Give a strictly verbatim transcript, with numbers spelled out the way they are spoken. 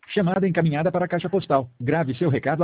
Chamada encaminhada para a caixa postal. Grave seu recado